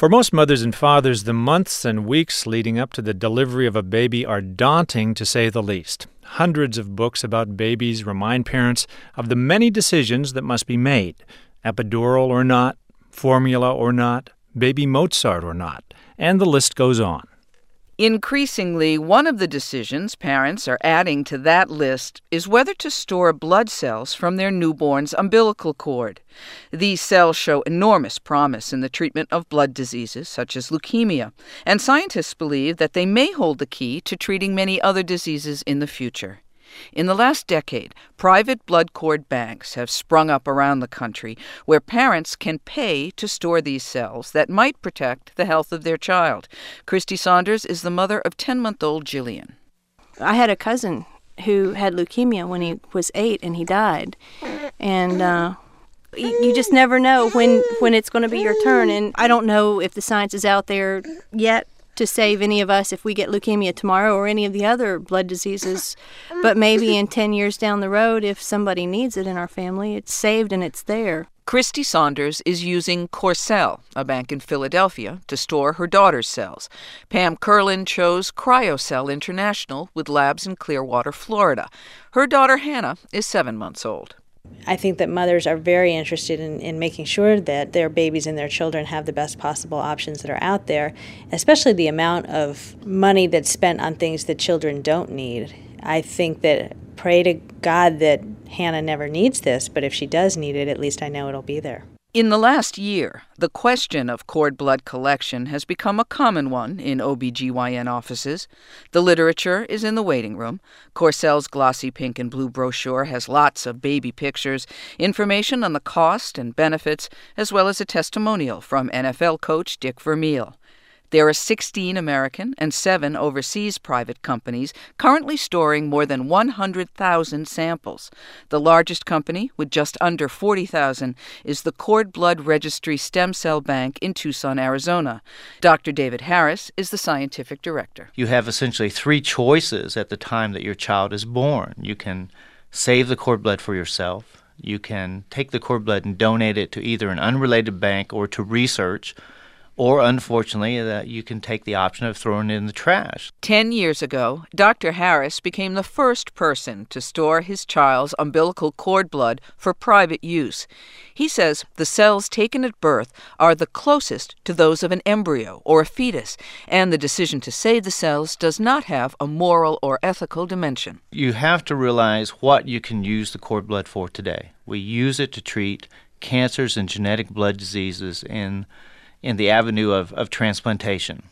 For most mothers and fathers, the months and weeks leading up to the delivery of a baby are daunting, to say the least. Hundreds of books about babies remind parents of the many decisions that must be made. Epidural or not, formula or not, baby Mozart or not, and the list goes on. Increasingly, one of the decisions parents are adding to that list is whether to store blood cells from their newborn's umbilical cord. These cells show enormous promise in the treatment of blood diseases such as leukemia, and scientists believe that they may hold the key to treating many other diseases in the future. In the last decade, private blood cord banks have sprung up around the country where parents can pay to store these cells that might protect the health of their child. Christy Saunders is the mother of 10-month-old Jillian. I had a cousin who had leukemia when he was 8 and he died. And you just never know when it's going to be your turn. And I don't know if the science is out there yet to save any of us if we get leukemia tomorrow or any of the other blood diseases. But maybe in 10 years down the road, if somebody needs it in our family, it's saved and it's there. Christy Saunders is using Corcell, a bank in Philadelphia, to store her daughter's cells. Pam Curlin chose CryoCell International with labs in Clearwater, Florida. Her daughter Hannah is 7 months old. I think that mothers are very interested in making sure that their babies and their children have the best possible options that are out there, especially the amount of money that's spent on things that children don't need. I think that pray to God that Hannah never needs this, but if she does need it, at least I know it'll be there. In the last year, the question of cord blood collection has become a common one in OB/GYN offices. The literature is in the waiting room. Corcell's glossy pink and blue brochure has lots of baby pictures, information on the cost and benefits, as well as a testimonial from NFL coach Dick Vermeil. There are 16 American and 7 overseas private companies currently storing more than 100,000 samples. The largest company, with just under 40,000, is the Cord Blood Registry Stem Cell Bank in Tucson, Arizona. Dr. David Harris is the scientific director. You have essentially 3 choices at the time that your child is born. You can save the cord blood for yourself. You can take the cord blood and donate it to either an unrelated bank or to research. Or, unfortunately, that you can take the option of throwing it in the trash. 10 years ago, Dr. Harris became the first person to store his child's umbilical cord blood for private use. He says the cells taken at birth are the closest to those of an embryo or a fetus, and the decision to save the cells does not have a moral or ethical dimension. You have to realize what you can use the cord blood for today. We use it to treat cancers and genetic blood diseases in the avenue of transplantation.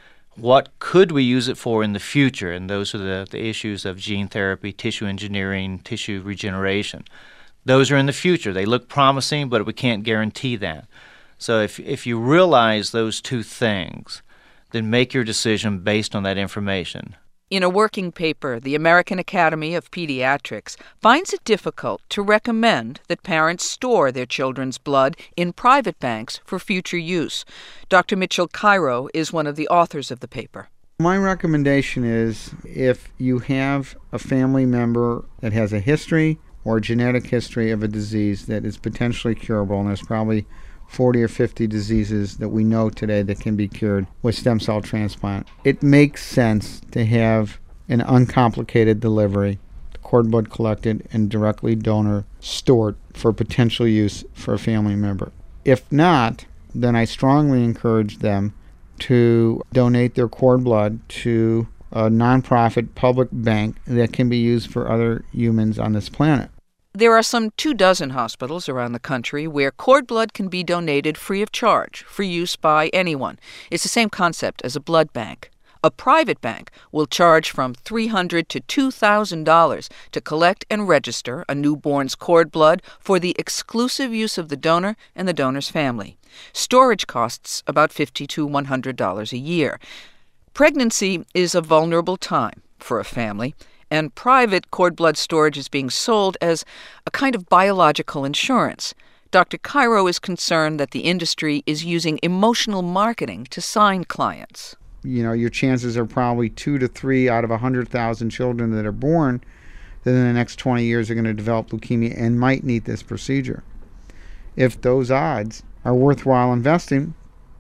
What could we use it for in the future? And those are the issues of gene therapy, tissue engineering, tissue regeneration. Those are in the future. They look promising, but we can't guarantee that. So if you realize those 2 things, then make your decision based on that information. In a working paper, the American Academy of Pediatrics finds it difficult to recommend that parents store their children's blood in private banks for future use. Dr. Mitchell Cairo is one of the authors of the paper. My recommendation is if you have a family member that has a history or a genetic history of a disease that is potentially curable, and there's probably 40 or 50 diseases that we know today that can be cured with stem cell transplant. It makes sense to have an uncomplicated delivery, cord blood collected and directly donor stored for potential use for a family member. If not, then I strongly encourage them to donate their cord blood to a nonprofit public bank that can be used for other humans on this planet. There are some 24 hospitals around the country where cord blood can be donated free of charge for use by anyone. It's the same concept as a blood bank. A private bank will charge from $300 to $2,000 to collect and register a newborn's cord blood for the exclusive use of the donor and the donor's family. Storage costs about $50 to $100 a year. Pregnancy is a vulnerable time for a family, and private cord blood storage is being sold as a kind of biological insurance. Dr. Cairo is concerned that the industry is using emotional marketing to sign clients. Your chances are probably 2 to 3 out of 100,000 children that are born that in the next 20 years are going to develop leukemia and might need this procedure. If those odds are worthwhile investing,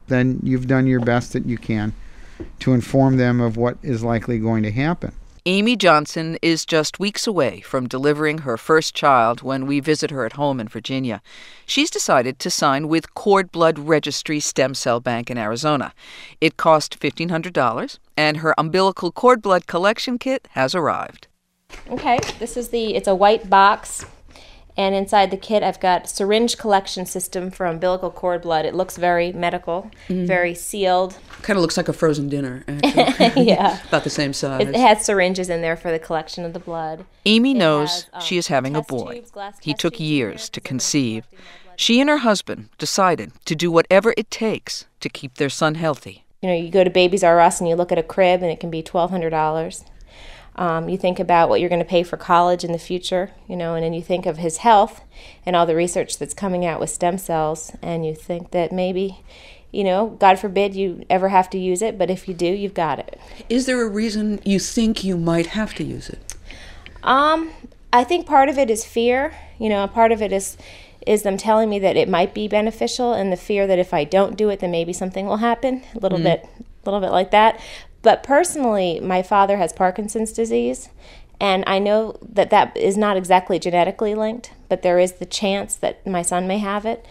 then you've done your best that you can to inform them of what is likely going to happen. Amy Johnson is just weeks away from delivering her first child when we visit her at home in Virginia. She's decided to sign with Cord Blood Registry Stem Cell Bank in Arizona. It cost $1,500, and her umbilical cord blood collection kit has arrived. Okay, it's a white box, and inside the kit I've got syringe collection system for umbilical cord blood. It looks very medical, very sealed. Kind of looks like a frozen dinner, actually. Yeah. About the same size. It has syringes in there for the collection of the blood. Amy knows she is having a boy. He took years to conceive. She and her husband decided to do whatever it takes to keep their son healthy. You know, you go to Babies R Us and you look at a crib and it can be $1,200. You think about what you're going to pay for college in the future, and then you think of his health and all the research that's coming out with stem cells, and you think that maybe, God forbid you ever have to use it, but if you do, you've got it. Is there a reason you think you might have to use it? I think part of it is fear. Part of it is them telling me that it might be beneficial, and the fear that if I don't do it, then maybe something will happen. A little bit like that. But personally, my father has Parkinson's disease, and I know that is not exactly genetically linked, but there is the chance that my son may have it,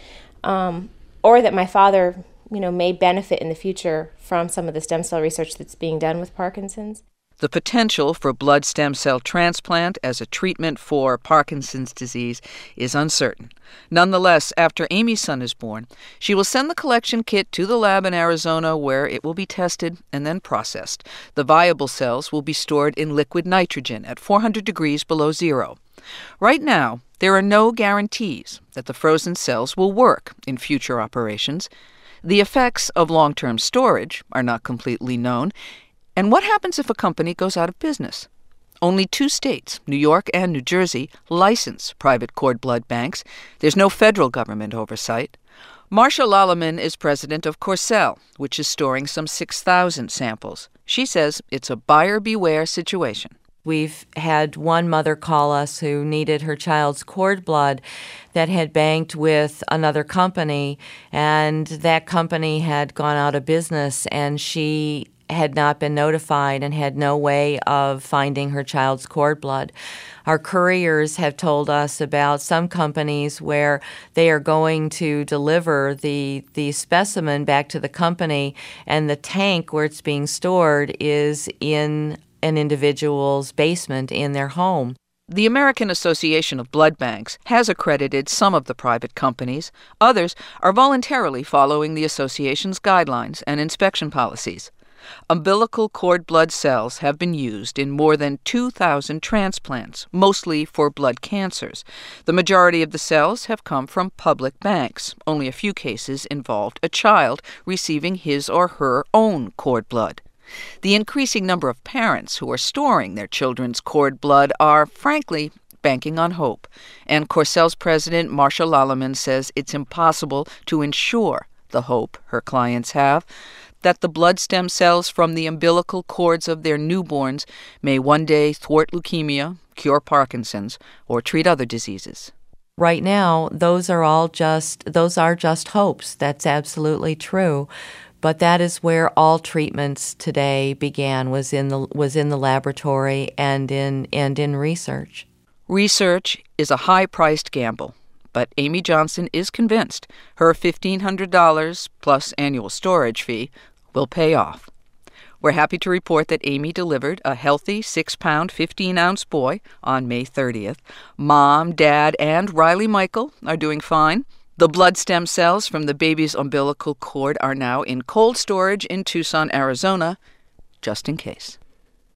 or that my father, may benefit in the future from some of the stem cell research that's being done with Parkinson's. The potential for blood stem cell transplant as a treatment for Parkinson's disease is uncertain. Nonetheless, after Amy's son is born, she will send the collection kit to the lab in Arizona where it will be tested and then processed. The viable cells will be stored in liquid nitrogen at 400 degrees below zero. Right now, there are no guarantees that the frozen cells will work in future operations. The effects of long-term storage are not completely known. And what happens if a company goes out of business? Only 2 states, New York and New Jersey, license private cord blood banks. There's no federal government oversight. Marcia Lalaman is president of Corcell, which is storing some 6,000 samples. She says it's a buyer beware situation. We've had one mother call us who needed her child's cord blood that had banked with another company, and that company had gone out of business, and she had not been notified and had no way of finding her child's cord blood. Our couriers have told us about some companies where they are going to deliver the specimen back to the company, and the tank where it's being stored is in an individual's basement in their home. The American Association of Blood Banks has accredited some of the private companies. Others are voluntarily following the association's guidelines and inspection policies. Umbilical cord blood cells have been used in more than 2,000 transplants, mostly for blood cancers. The majority of the cells have come from public banks. Only a few cases involved a child receiving his or her own cord blood. The increasing number of parents who are storing their children's cord blood are, frankly, banking on hope. And Corcell's president, Marcia Lalaman, says it's impossible to ensure the hope her clients have that the blood stem cells from the umbilical cords of their newborns may one day thwart leukemia, cure Parkinson's, or treat other diseases. Right now, those are just hopes. That's absolutely true. But that is where all treatments today began, was in the laboratory and in research. Research is a high-priced gamble. But Amy Johnson is convinced her $1,500 plus annual storage fee will pay off. We're happy to report that Amy delivered a healthy 6-pound, 15-ounce boy on May 30th. Mom, Dad, and Riley Michael are doing fine. The blood stem cells from the baby's umbilical cord are now in cold storage in Tucson, Arizona, just in case.